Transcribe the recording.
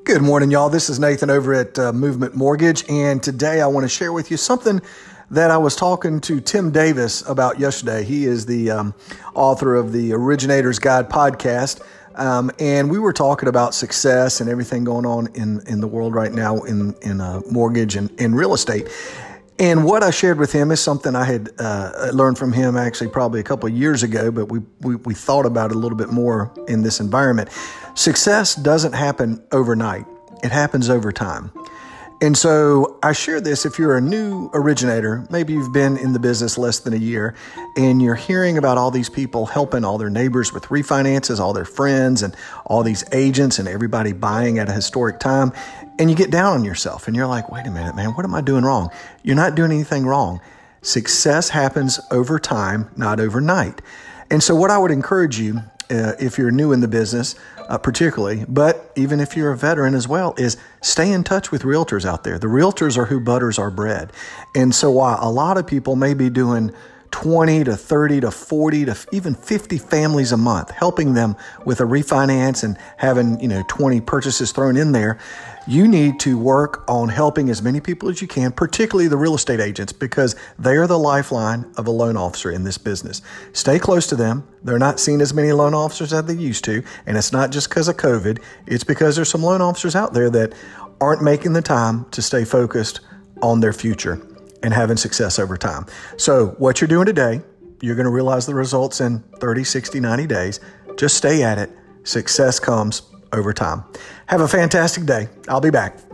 Good morning, y'all. This is Nathan over at Movement Mortgage, and today I want to share with you something that I was talking to Tim Davis about yesterday. He is the author of the Originator's Guide podcast, and we were talking about success and everything going on in the world right now in mortgage and in real estate. And what I shared with him is something I had learned from him actually probably a couple of years ago, but we thought about it a little bit more in this environment. Success doesn't happen overnight. It happens over time. And so I share this if you're a new originator, maybe you've been in the business less than a year, and you're hearing about all these people helping all their neighbors with refinances, all their friends, and all these agents and everybody buying at a historic time. And you get down on yourself and you're like, wait a minute, man, what am I doing wrong? You're not doing anything wrong. Success happens over time, not overnight. And so what I would encourage you, if you're new in the business, particularly, but even if you're a veteran as well, is stay in touch with realtors out there. The realtors are who butters our bread. And so while a lot of people may be doing 20 to 30 to 40 to even 50 families a month, helping them with a refinance and having, 20 purchases thrown in there, you need to work on helping as many people as you can, particularly the real estate agents, because they are the lifeline of a loan officer in this business. Stay close to them. They're not seeing as many loan officers as they used to, and it's not just because of COVID. It's because there's some loan officers out there that aren't making the time to stay focused on their future and having success over time. So what you're doing today, you're going to realize the results in 30, 60, 90 days. Just stay at it. Success comes over time. Have a fantastic day. I'll be back.